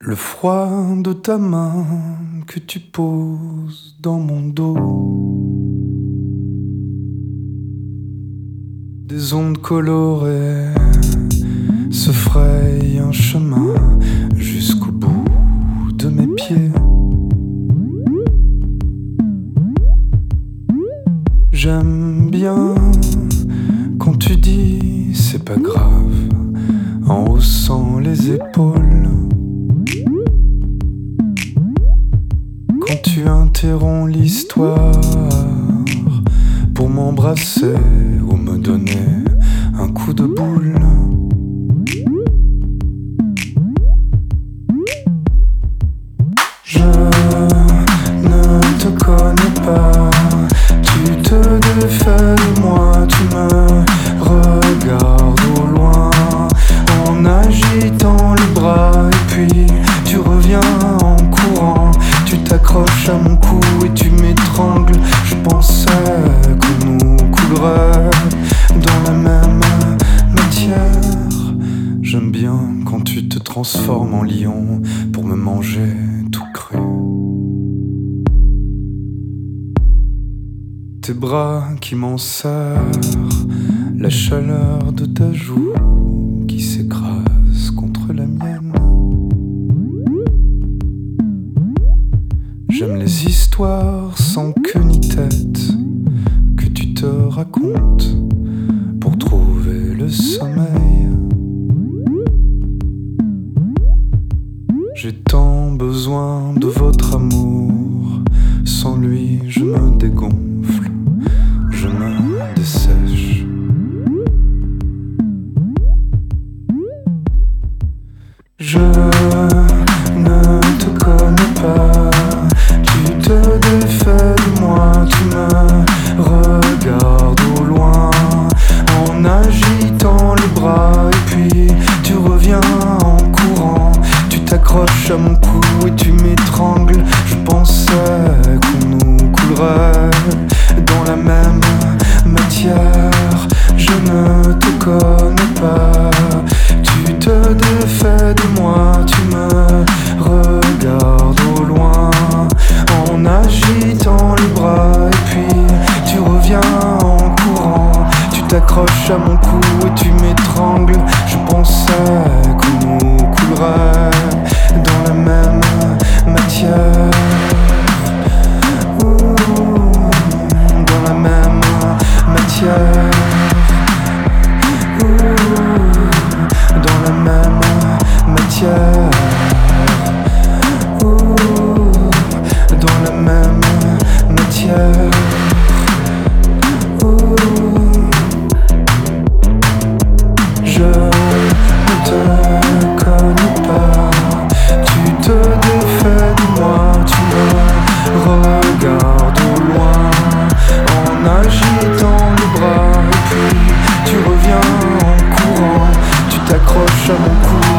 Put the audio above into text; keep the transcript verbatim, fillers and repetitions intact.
Le froid de ta main que tu poses dans mon dos, des ondes colorées se frayent un chemin jusqu'au bout de mes pieds. J'aime bien quand tu dis c'est pas grave en haussant les épaules. Quand tu interromps l'histoire pour m'embrasser ou me donner un coup de boule. Je ne te connais pas, tu te défais de moi, tu me regardes au loin en agitant les bras et puis tu reviens en courant. Tu t'accroches à mon cou et tu m'étrangles. Je pensais qu'on nous coulerait dans la même matière. J'aime bien quand tu te transformes en lion pour me manger tout cru. Tes bras qui m'en serrent, la chaleur de ta joue qui s'écrase contre la mienne. J'aime les histoires sans queue ni tête que tu te racontes pour trouver le sommeil. J'ai tant besoin de votre amour, sans lui je me dégonfle, je me dessèche. Je ne te connais pas, tu te défais de moi, tu me regardes au loin en agitant les bras et puis tu reviens en courant. Tu t'accroches à mon cou et tu m'étrangles. Je pensais qu'on nous coulerait dans la même matière. Je ne te connais pas, tu te défais de moi, tu me regardes au loin en agitant les bras et puis tu reviens en courant. Tu t'accroches à mon cou et tu m'étrangles. Je pensais qu'on nous coulerait dans la même matière. Ouh, dans la même matière. Ouh, dans la même matière. Ouh, dans la même matière. Ouh. Je ne te connais pas, tu te défais de moi, tu me regardes au loin en agitant les bras et puis tu reviens en courant. Tu t'accroches à mon cou